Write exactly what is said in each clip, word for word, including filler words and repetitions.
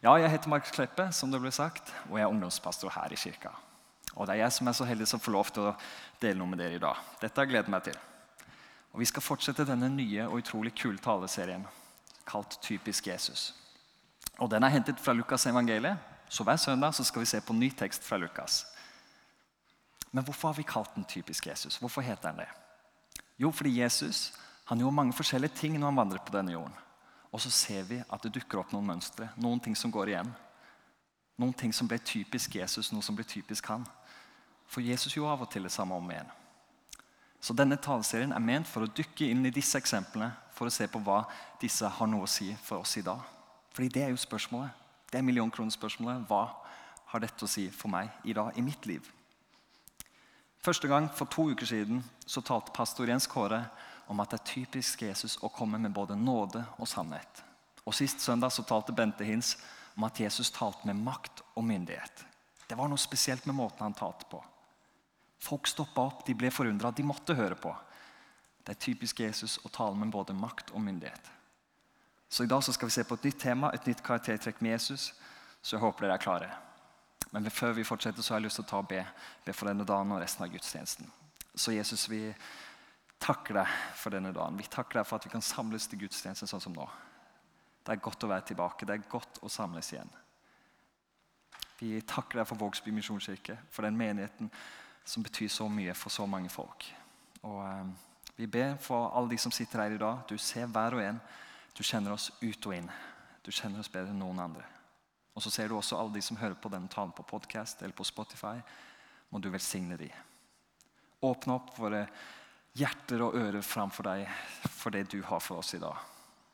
Ja, jeg heter Markus Kleppe, som det ble sagt, og jeg er ungdomspastor her i kirka. Og det er jeg som er så heldig som får lov til å dele noe med dere i dag. Dette har jeg gledet meg til. Og vi skal fortsette denne nye og utrolig kule taleserien, kalt Typisk Jesus. Og den er hentet fra Lukas evangeliet, så hver søndag så skal vi se på ny tekst fra Lukas. Men hvorfor har vi kalt den Typisk Jesus? Hvorfor heter den det? Jo, fordi Jesus, han gjorde mange forskjellige ting når han vandret på denne jorden. Og så ser vi at det dukker opp noen mønstre, noen ting som går igjen. Noen ting som ble typisk Jesus, noe som ble typisk han. For Jesus gjorde av og til det samme om igjen. Så denne taleserien er ment for å dykke inn i disse eksemplene, for å se på hva disse har noe å si for oss i dag. Fordi det er jo spørsmålet. Det er millionkronerspørsmålet. Hva har dette å si for meg i dag, i mitt liv? Første gang, for to uker siden, så talte pastor Jens Kåre om at det er typisk Jesus å komme med både nåde og sannhet. Og sist søndag så talte Bente Hins om at Jesus talte med makt og myndighet. Det var noe spesielt med måten han talte på. Folk stoppet opp, de ble forundret, de måtte høre på. Det er typisk Jesus å tale med både makt og myndighet. Så i dag så skal vi se på et nytt tema, et nytt karaktertrekk med Jesus, så jeg håper dere er klare. Men før vi fortsetter så har jeg lyst til å ta og be, be for denne dagen og resten av gudstjenesten. Så Jesus, vi takker deg for denne dagen. Vi takker deg for at vi kan samles til gudstjenesten sånn som nå. Det er godt å være tilbake. Det er godt å samles igjen. Vi takker deg for Vågsby Misjonskirke, for den menigheten som betyr så mye for så mange folk. Og eh, vi ber for alle de som sitter her i dag. Du ser hver og en. Du kjenner oss ut og inn. Du kjenner oss bedre enn noen andre. Og så ser du også alle de som hører på denne talen på podcast eller på Spotify. Må du velsigne de. Åpne opp våre hjerter og ører framfor deg for det du har for oss i dag.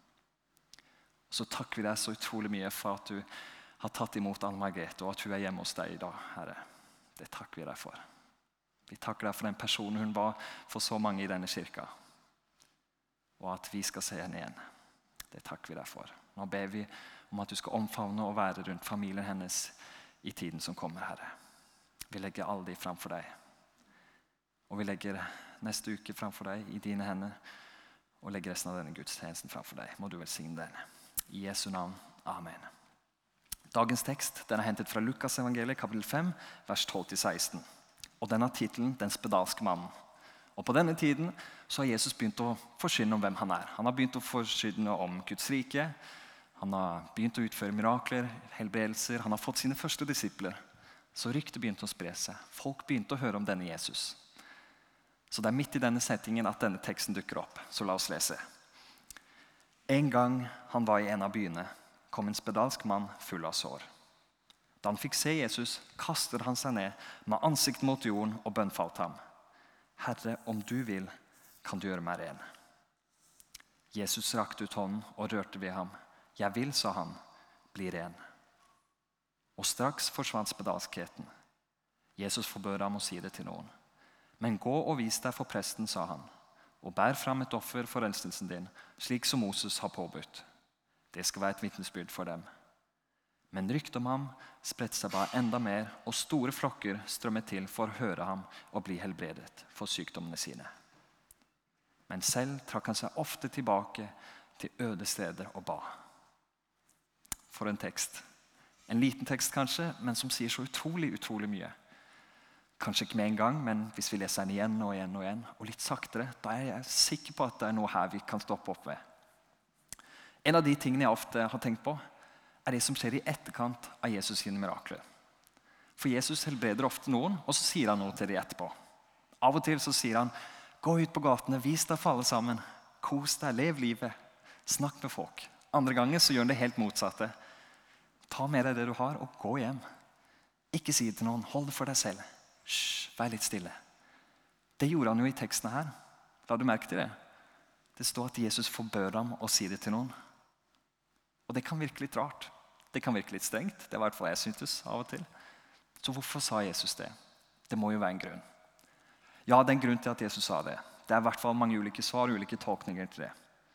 Så takker vi deg så utrolig mye for at du har tatt imot Anne Margrethe og at hun er hjemme hos deg i dag, Herre. Det takker vi deg for. Vi takker deg for den personen hun var for så mange i denne kirka. Og at vi skal se henne igjen. Det takker vi deg for. Nå ber vi om at du skal omfavne og være rundt familien hennes i tiden som kommer, Herre. Vi legger alle de framfor deg. Og vi legger neste uke framfor deg i dine hender, og legger resten av denne gudstjenesten framfor deg. Må du velsigne den. I Jesu navn. Amen. Dagens tekst den er hentet fra Lukas evangeliet, kapittel fem, vers tolv til seksten. Og den har titelen Den spedalske mannen. Og på denne tiden så har Jesus begynt å forkynne om hvem han er. Han har begynt å forkynne om Guds rike. Han har begynt å utføre mirakler, helbredelser. Han har fått sine første disipler. Så ryktet begynte å spre seg. Folk begynte å høre om denne Jesus. Så det er midt i denne settingen at denne teksten dukker opp. Så la oss lese. En gang han var i en av byene, kom en spedalsk mann full av sår. Da han fikk se Jesus, kastet han seg ned med ansikt mot jorden og bønnfalt ham. Herre, om du vil, kan du gjøre meg ren. Jesus rakte ut hånden og rørte ved ham. Jeg vil, sa han, bli ren. Og straks forsvant spedalskheten. Jesus forbød ham å si det til noen. Men gå og vis deg for presten, sa han, og bær fram et offer for renselsen din, slik som Moses har påbudt. Det skal være et vitnesbyrd for dem. Men ryktet om ham spredte seg bare enda mer, og store flokker strømmet til for å høre ham og bli helbredet for sykdommene sine. Men selv trakk han seg ofte tilbake til øde steder og ba. For en tekst. En liten tekst kanskje, men som sier så utrolig, utrolig mye. Kanskje ikke med en gang, men hvis vi leser den igjen og igjen og igjen, og litt saktere, da er jeg sikker på at det er noe her vi kan stoppe opp ved. En av de tingene jeg ofte har tenkt på, er det som skjer i etterkant av Jesus sine mirakler. For Jesus helbreder ofte noen, og så sier han noe til dem etterpå. Av og til så sier han, gå ut på gatene, vis deg for alle sammen, kos deg, lev livet, snakk med folk. Andre ganger så gjør han det helt motsatte. Ta med deg det du har, og gå hjem. Ikke si det til noen, hold det for deg selv. Hysj, vær litt stille. Det gjorde han jo i teksten her. La du merke til det? Det står at Jesus forbød ham å si det til noen. Og det kan virke litt rart. Det kan virke litt strengt. Det er i hvert fall jeg syntes av og til. Så hvorfor sa Jesus det? Det må jo være en grunn. Ja, det er en grunn til at Jesus sa det. Det er i hvert fall mange ulike svar, ulike tolkninger til det.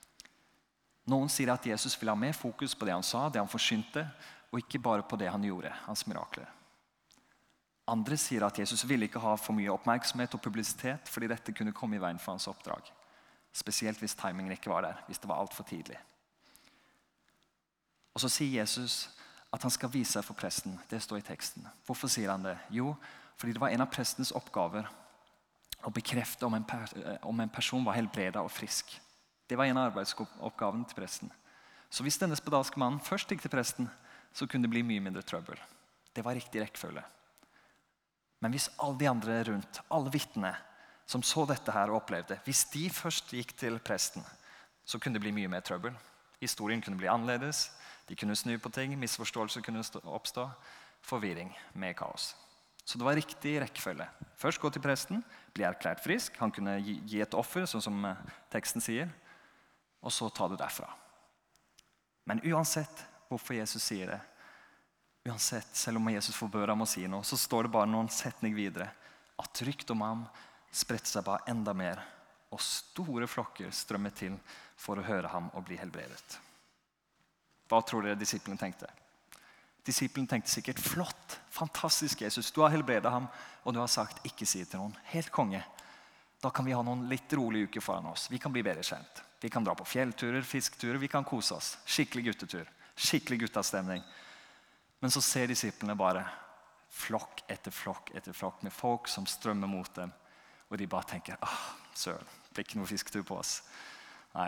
Noen sier at Jesus ville ha mer fokus på det han sa, det han forsynte, og ikke bare på det han gjorde, hans mirakler. Andre sier at Jesus ville ikke ha for mye oppmerksomhet og publisitet, fordi dette kunne komme i veien for hans oppdrag. Spesielt hvis timingen ikke var der, hvis det var alt for tidlig. Og så sier Jesus at han skal vise seg for presten. Det står i teksten. Hvorfor sier han det? Jo, fordi det var en av prestens oppgaver å bekrefte om en, per, om en person var helbredet og frisk. Det var en av arbeidsoppgavene til presten. Så hvis denne spedalske mannen først gikk til presten, så kunne det bli mye mindre trøbbel. Det var riktig rekkefølge. Men hvis alle de andre rundt, alle vittnene som så dette her og opplevde, hvis de først gikk til presten, så kunne det bli mye mer trøbbel. Historien kunne bli annerledes, de kunne snu på ting, misforståelser kunne oppstå, forvirring med kaos. Så det var riktig rekkefølge. Først gå til presten, bli erklært frisk, han kunne gi, gi et offer, sånn som teksten sier, og så ta det derfra. Men uansett hvorfor Jesus sier det, uansett, selv om Jesus forbør ham å si noe, så står det bare noen setning videre, at rykt om ham spredte seg bare enda mer, og store flokker strømmet til for å høre ham og bli helbredet. Hva tror dere disiplene tenkte? Disiplene tenkte sikkert, flott, fantastisk Jesus, du har helbredet ham, og du har sagt, ikke si det til noen, helt konge. Da kan vi ha noen litt rolige uker foran oss, vi kan bli bedre kjent. Vi kan dra på fjellturer, fiskturer, vi kan kose oss. Skikkelig guttetur, skikkelig guttastemning. Men så ser disiplene bare flokk etter flokk etter flokk med folk som strømmer mot dem. Og de bare tenker, ah, søren, det er ikke noe fisketur på oss. Nei.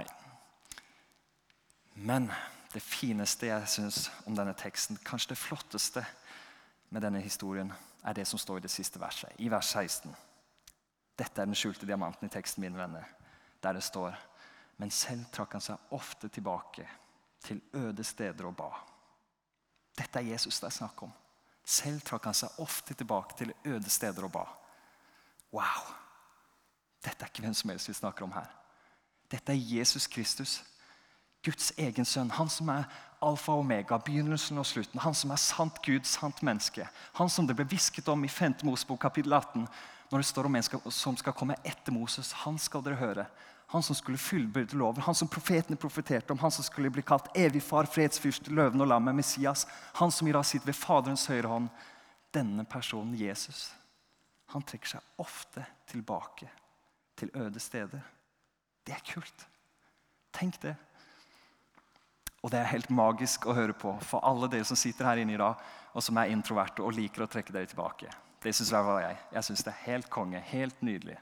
Men det fineste jeg synes om denne teksten, kanskje det flotteste med denne historien, er det som står i det siste verset, i vers seksten. Dette er den skjulte diamanten i teksten, mine venner, der det står, men selv trakk han seg ofte tilbake til øde steder og ba. Dette er Jesus det er snakk om. Selv trakk han seg ofte tilbake til øde steder og ba. Wow! Dette er ikke hvem som helst vi snakker om her. Dette er Jesus Kristus, Guds egen sønn. Han som er alfa og omega, begynnelsen og slutten. Han som er sant Gud, sant menneske. Han som det ble visket om i femte Mosebok kapittel atten, når det står om en som skal komme etter Moses. Han skal dere høre. Han som skulle fullbyrde loven, han som profetene profeterte om, han som skulle bli kalt evig far, fredsfyrste, løven og lammet, Messias, han som i dag sitter ved Faderens høyre hånd. Denne personen, Jesus, han trekker seg ofte tilbake til øde steder. Det er kult. Tenk det. Og det er helt magisk å høre på for alle dere som sitter her inne i dag, og som er introverte og liker å trekke dere tilbake. Det synes jeg var jeg. Jeg synes det er helt konge, helt nydelig.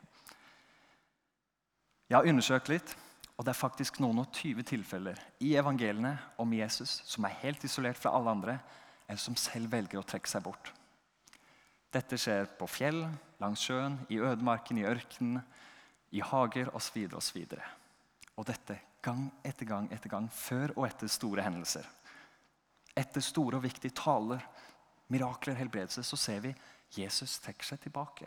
Jeg har undersøkt litt, og det er faktisk noen og tyve tilfeller i evangeliene om Jesus som er helt isolert fra alle andre, eller som selv velger å trekke seg bort. Dette skjer på fjell, langs sjøen, i ødemarken, i ørkenen, i hager osv. osv. Og dette gang etter gang etter gang, før og etter store hendelser. Etter store og viktige taler, mirakler, helbredelse, så ser vi Jesus trekker seg tilbake.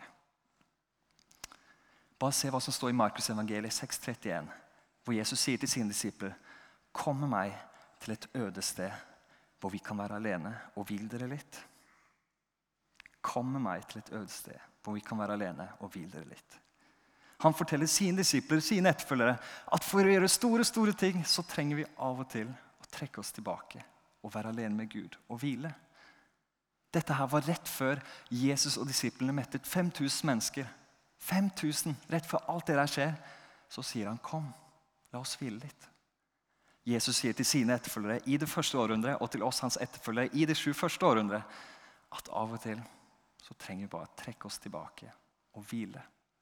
Bare se hva som står i Markus evangeliet seks trettien, hvor Jesus sier til sine disipler, kom med meg til et øde sted, hvor vi kan være alene, og vil dere litt? Kom med meg til et øde sted, hvor vi kan være alene, og vil dere litt? Han forteller sine disipler, sine etterfølgere, at for å gjøre store, store ting, så trenger vi av og til å trekke oss tilbake, og være alene med Gud, og hvile. Dette her var rett før Jesus og disiplene mettet fem tusen mennesker, fem tusen, rett før alt det der skjer, så sier han, kom, la oss hvile litt. Jesus sier til sine etterfølgere i det første århundret, og til oss hans etterfølgere i det sju første århundret, at av og til så trenger vi bare trekke oss tilbake og hvile.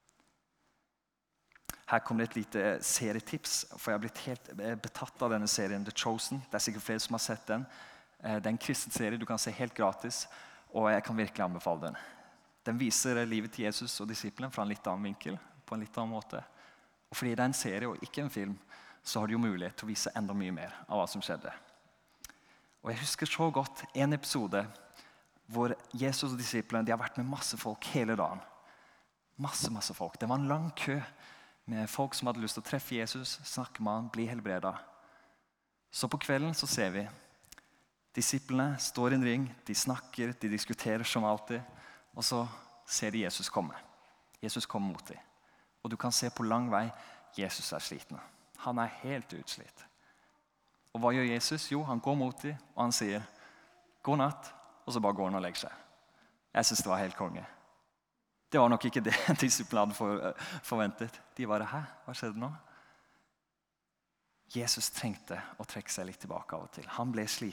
Her kommer det et lite serietips, for jeg har blitt helt betatt av denne serien The Chosen. Det er sikkert flere som har sett den. Det er en kristen serie du kan se helt gratis, og jeg kan virkelig anbefale den. Den viser livet til Jesus og disiplene fra en litt annen vinkel, på en litt annen måte. Og fordi det er en serie og ikke en film, så har de jo mulighet til å vise enda mye mer av hva som skjedde. Og jeg husker så godt en episode hvor Jesus og disiplene, de har vært med masse folk hele dagen. Masse, masse folk. Det var en lang kø med folk som hadde lyst til å treffe Jesus, snakke med han, bli helbredet. Så på kvelden så ser vi, disiplene står i en ring, de snakker, de diskuterer som alltid, og så ser de Jesus komme. Jesus kommer mot dem. Og du kan se på lang vei, Jesus er sliten. Han er helt utslitt. Og hva gjør Jesus? Jo, han går mot dem, og han sier, god natt, og så bare går han og legger seg. Jeg synes det var helt konge. Det var nok ikke det disiplene hadde for, forventet. De var det, hæ? Hva skjedde nå? Jesus trengte å trekke seg litt tilbake av og til. Han ble sliten.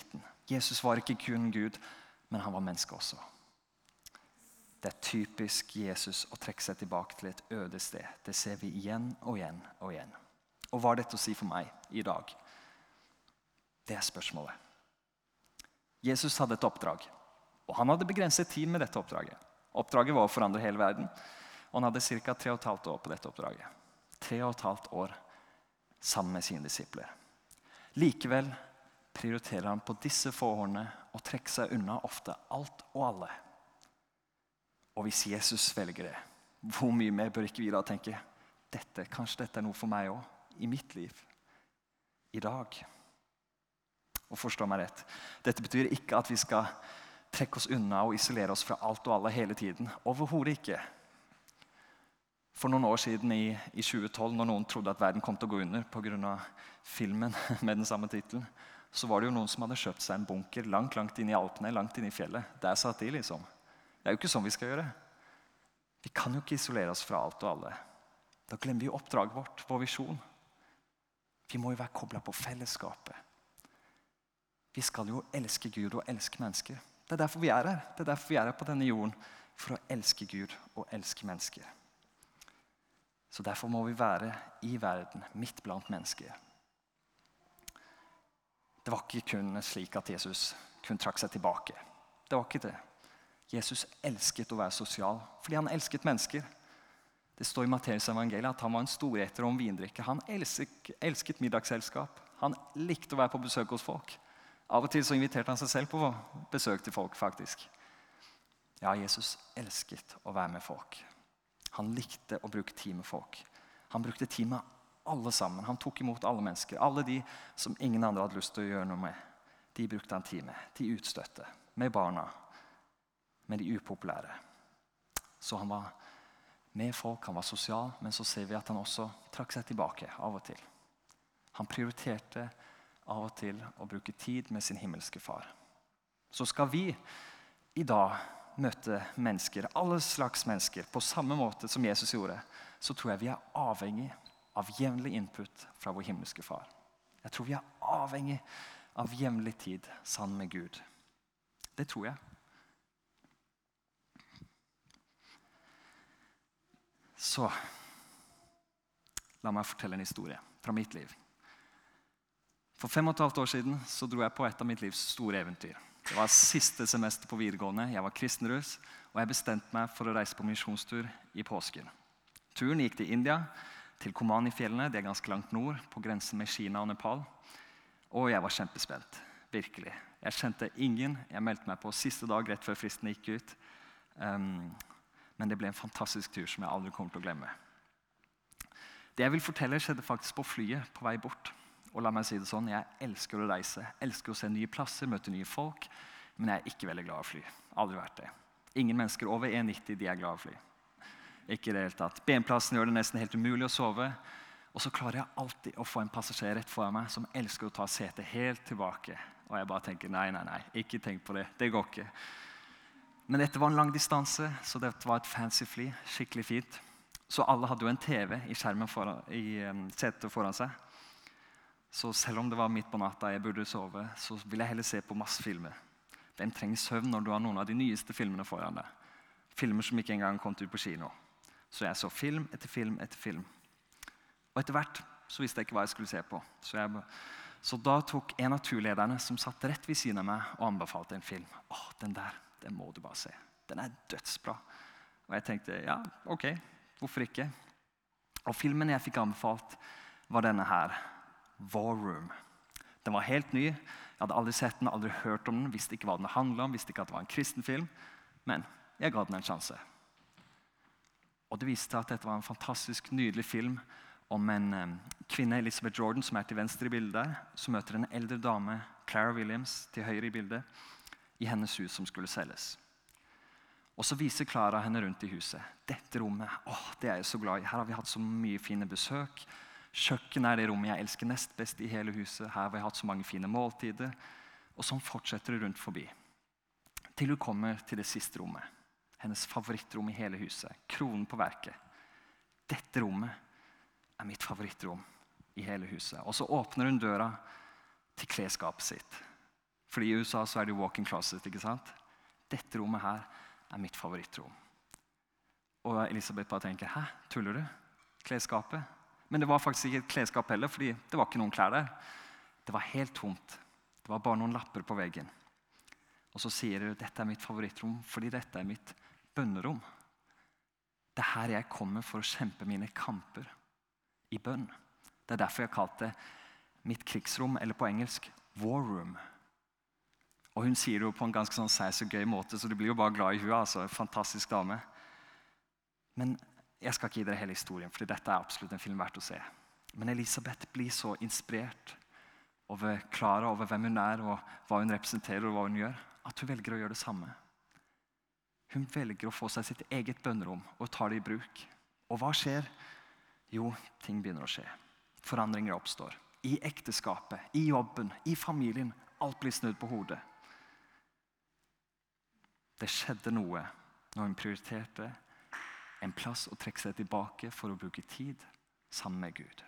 Jesus var ikke kun Gud, men han var menneske også. Det er typisk Jesus å trekke seg tilbake til et øde sted. Det ser vi igjen og igjen og igjen. Og hva er dette å si for meg i dag? Det er spørsmålet. Jesus hadde et oppdrag, og han hadde begrenset tid med dette oppdraget. Oppdraget var å forandre hele verden, og han hadde ca. tre og et halvt år på dette oppdraget. Tre og et halvt år sammen med sine disipler. Likevel prioriterer han på disse forholdene å trekke seg unna ofte alt og alle. Og hvis Jesus velger det, hvor mye mer bør ikke vi da tenke, dette, kanskje dette er noe for meg også, i mitt liv, i dag. Og forstå meg rett, dette betyr ikke at vi skal trekke oss unna og isolere oss fra alt og alle hele tiden. Overhodet ikke. For noen år siden i, i tjue tolv, når noen trodde at verden kom til å gå under på grunn av filmen med den samme titelen, så var det jo noen som hadde kjøpt seg en bunker langt, langt inn i Alpene, langt inn i fjellet. Der satt de liksom. Det er jo ikke sånn vi skal gjøre. Vi kan jo ikke isolere oss fra alt og alle. Da glemmer vi oppdraget vårt, vår visjon. Vi må jo være koblet på fellesskapet. Vi skal jo elske Gud og elske mennesker. Det er derfor vi er her. Det er derfor vi er her på denne jorden, for å elske Gud og elske mennesker. Så derfor må vi være i verden, midt blant mennesker. Det var ikke kun slik at Jesus kunne trakke seg tilbake. Det var ikke det. Jesus elsket å være sosial, fordi han elsket mennesker. Det står i Matteus evangeliet at han var en storeter om vindrikke. Han elsket, elsket middagsselskap. Han likte å være på besøk hos folk. Av og til så inviterte han seg selv på besøk til folk, faktisk. Ja, Jesus elsket å være med folk. Han likte å bruke tid med folk. Han brukte tid med alle sammen. Han tok imot alle mennesker. Alle de som ingen andre hadde lyst til å gjøre noe med. De brukte han tid med. De utstøtte. Med barna. Med de upopulære. Så han var med folk, han var sosial, men så ser vi at han også trakk seg tilbake av og til. Han prioriterte av og til å bruke tid med sin himmelske far. Så skal vi i dag møte mennesker, alle slags mennesker, på samme måte som Jesus gjorde, så tror jeg vi er avhengig av jevnlig input fra vår himmelske far. Jeg tror vi er avhengig av jevnlig tid sammen med Gud. Det tror jeg. Så, la meg fortelle en historie fra mitt liv. For fem og et halvt år siden så dro jeg på et av mitt livs store eventyr. Det var siste semester på videregående, jeg var kristenrus, og jeg bestemte meg for å reise på misjonstur i påsken. Turen gikk til India, til Kumani-fjellene, det er ganske langt nord, på grensen med Kina og Nepal. Og jeg var kjempespent, virkelig. Jeg kjente ingen, jeg meldte meg på siste dag rett før fristen gikk ut. Um, Men det ble en fantastisk tur som jeg aldri kommer til å glemme. Det jeg vil fortelle skjedde faktisk på flyet på vei bort. Og la meg si det sånn, jeg elsker å reise, elsker å se nye plasser, møte nye folk. Men jeg er ikke veldig glad i å fly. Aldri vært det. Ingen mennesker over en komma nitti de er glad i å fly. Ikke i det hele tatt. Benplassen gjør det nesten helt umulig å sove. Og så klarer jeg alltid å få en passasjer rett foran meg som elsker å ta setet helt tilbake. Og jeg bare tenker, nei, nei, nei, ikke tenk på det. Det går ikke. Men dette var en lang distanse, så dette var et fancy fly, skikkelig fint. Så alle hadde jo en T V i skjermen foran, i um, setet foran seg. Så selv om det var midt på natta jeg burde sove, så ville jeg heller se på masse filmer. Hvem trenger søvn når du har noen av de nyeste filmene foran deg? Filmer som ikke engang kom ut på kino. Så jeg så film etter film etter film. Og etter hvert så visste jeg ikke hva jeg skulle se på. Så, jeg, så da tok en av turlederne som satt rett ved siden av meg og anbefalte en film. Åh, den der. Den må du bare se. Den er dødsbra. Og jeg tenkte, ja, ok, hvorfor ikke? Og filmen jeg fikk anbefalt var denne her, War Room. Den var helt ny. Jeg hadde aldri sett den, aldri hørt om den, visste ikke hva den handlet om, visste ikke at det var en kristen film. Men jeg ga den en sjanse. Og det viste at dette var en fantastisk, nydelig film om en um, kvinne, Elizabeth Jordan, som er til venstre i bildet der, som møter en eldre dame, Clara Williams, til høyre i bildet, i hennes hus som skulle selges. Og så viser Clara henne rundt i huset. Dette rommet, åh, det er jeg så glad i. Her har vi hatt så mye fine besøk. Kjøkken er det rommet jeg elsker nest best i hele huset. Her har vi hatt så mange fine måltider. Og sånn fortsetter det rundt forbi. Til hun kommer til det siste rommet. Hennes favorittrom i hele huset. Kronen på verket. Dette rommet er mitt favorittrom i hele huset. Og så åpner hun døra til klesskapet sitt. Fordi i U S A så er det jo walk-in closet, ikke sant? Dette rommet her er mitt favorittrom. Og Elisabeth bare tenker, hæ, tuller du? Klesskapet? Men det var faktisk ikke et klesskap heller, fordi det var ikke noen klær der. Det var helt tomt. Det var bare noen lapper på veggen. Og så sier du, dette er mitt favorittrom, fordi dette er mitt bønnerom. Det er her jeg kommer for å kjempe mine kamper i bønn. Det er derfor jeg har kalt det mitt krigsrom, eller på engelsk, war room. Og hun sier det jo på en ganske sånn seis og gøy måte, så du blir jo bare glad i henne, altså, fantastisk dame. Men jeg skal ikke gi dere hele historien, for dette er absolutt en film verdt å se. Men Elisabeth blir så inspirert over Clara, over hvem hun er, og hva hun representerer, og hva hun gjør, at hun velger å gjøre det samme. Hun velger å få seg sitt eget bønnerom og tar det i bruk. Og hva skjer? Jo, ting begynner å skje. Forandringer oppstår. I ekteskapet, i jobben, i familien. Alt blir snudd på hodet. Det skjedde noe når hun prioriterte en plass å trekke seg tilbake for å bruke tid sammen med Gud.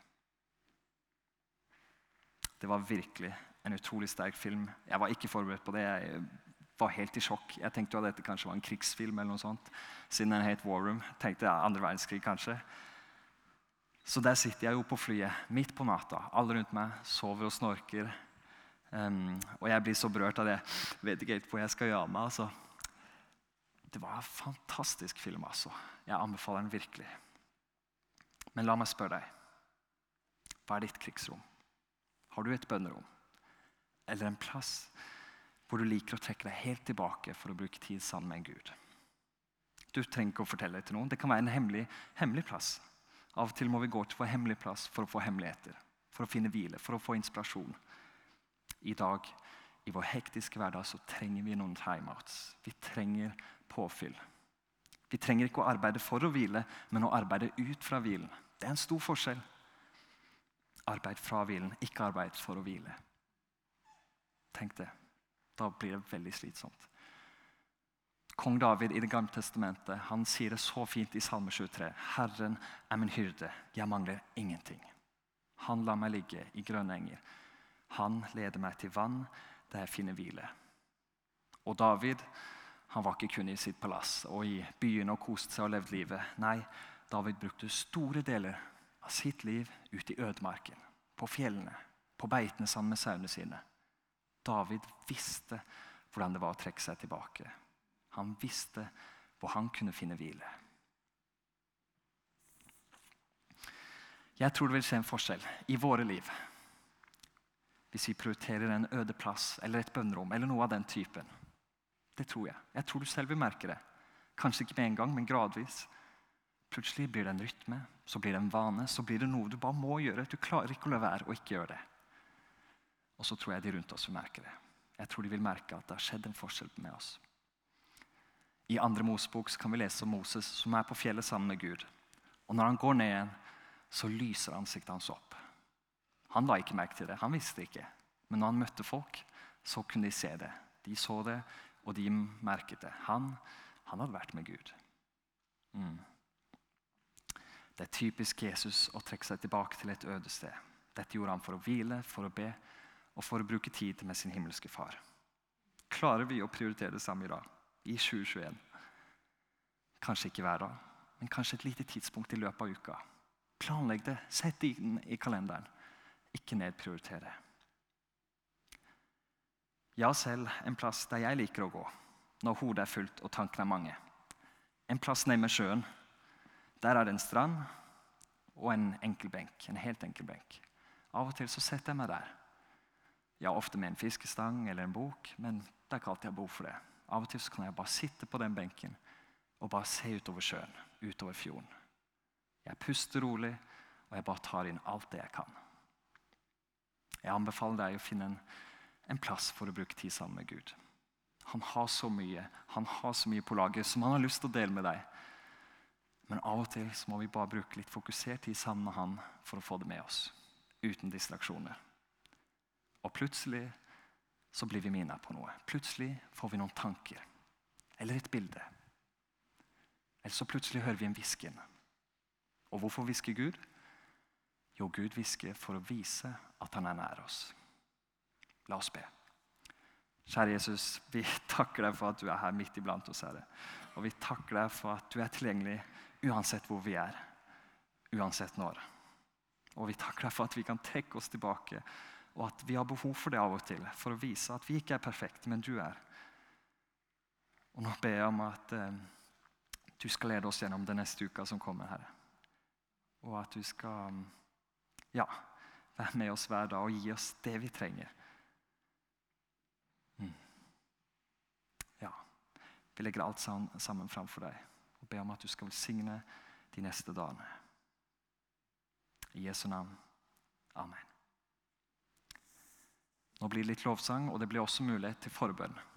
Det var virkelig en utrolig sterk film. Jeg var ikke forberedt på det. Jeg var helt i sjokk. Jeg tenkte jo at dette kanskje var en krigsfilm eller noe sånt. Siden den het War Room. Tenkte jeg andre verdenskrig kanskje. Så der sitter jeg jo på flyet, midt på natta. Alle rundt meg sover og snorker. Um, og jeg blir så berørt av det. Vet ikke helt hvor jeg skal gjøre meg. Altså. Det var en fantastisk film, altså. Jeg anbefaler den virkelig. Men la meg spørre deg. Hva er ditt krigsrom? Har du et bønnerom? Eller en plass hvor du liker å trekke deg helt tilbake for å bruke tid sammen med Gud? Du trenger ikke å fortelle det til noen. Det kan være en hemmelig, hemmelig plass. Av og til må vi gå til vår hemmelige plass for å få hemmeligheter, for å finne hvile, for å få inspirasjon. I dag, i vår hektiske hverdag, så trenger vi noen timeouts. Vi trenger påfyll. Vi trenger ikke å arbeide for å hvile, men å arbeide ut fra hvilen. Det er en stor forskjell. Arbeid fra hvilen, ikke arbeid for å hvile. Tenk det. Da blir det veldig slitsomt. Kong David i Det gamle testamentet, han sier det så fint i Salme tjuetre. Herren er min hyrde, jeg mangler ingenting. Han lar meg ligge i grønne enger. Han leder meg til vann der jeg finner hvile. Og David, han var ikke kun i sitt palass og i byen og koste seg og levde livet. Nei, David brukte store deler av sitt liv ut i ødemarken, på fjellene, på beitene sammen med sauene sine. David visste hvordan det var å trekke seg tilbake. Han visste hvor han kunne finne hvile. Jeg tror det vil skje en forskjell i våre liv hvis vi prioriterer en øde plass eller et bønnerom eller noe av den typen. Det tror jeg. Jeg tror du selv vil merke det. Kanskje ikke med en gang, men gradvis. Plutselig blir det en rytme, så blir det en vane, så blir det noe du bare må gjøre. Du klarer ikke å la være og ikke gjøre det. Og så tror jeg de rundt oss vil merke det. Jeg tror de vil merke at det har skjedd en forskjell med oss. I andre Mosebok kan vi lese om Moses som er på fjellet sammen med Gud. Og når han går ned igjen, så lyser ansiktet hans opp. Han la ikke merke til det, han visste ikke. Men når han møtte folk, så kunne de se det. De så det, og de merket det. Han, han hadde vært med Gud. Mm. Det er typisk Jesus å trekke seg tilbake til et øde sted. Dette gjorde han for å hvile, for å be, og for å bruke tid med sin himmelske far. Klarer vi å prioritere det samme i dag, i tjue tjueen? Kanskje ikke hver dag, men kanskje et lite tidspunkt i løpet av uka. Planlegg det, sett det inn i kalenderen. Ikke nedprioritere. Jeg har selv en plass der jeg liker å gå, når hodet er fullt og tankene er mange. En plass nede med sjøen. Der er det en strand og en enkel benk, en helt enkel benk. Av og til så setter jeg meg der. Jeg har ofte med en fiskestang eller en bok, men det er ikke alltid jeg har behov for det. Av og til så kan jeg bare sitte på den benken og bare se utover sjøen, utover fjorden. Jeg puster rolig, og jeg bare tar inn alt det jeg kan. Jeg anbefaler deg å finne en, en plass for å bruke tid sammen med Gud. Han har så mye, han har så mye på laget som han har lyst til å dele med deg. Men av og til så må vi bare bruke litt fokusert tid sammen med han for å få det med oss, uten distraksjoner. Og plutselig så blir vi minnet på noe. Plutselig får vi noen tanker, eller et bilde. Eller så plutselig hører vi en hvisken. Og hvorfor hvisker Gud? Jo, Gud hvisker for å vise at han er nær oss. La oss be. Kjære Jesus, vi takker deg for at du er her midt iblant oss, Herre. Og vi takker deg for at du er tilgjengelig uansett hvor vi er, uansett når. Og vi takker deg for at vi kan trekke oss tilbake, og at vi har behov for det av og til, for å vise at vi ikke er perfekte, men du er. Og nå ber jeg om at eh, du skal lede oss gjennom den neste uka som kommer, Herre. Og at du skal ja, være med oss hver dag og gi oss det vi trenger. Mm. Ja, vi legger alt sammen framfor deg og ber om at du skal velsigne de neste dagene. I Jesu navn. Amen. Nå blir det litt lovsang, og det blir også mulighet til forbønn.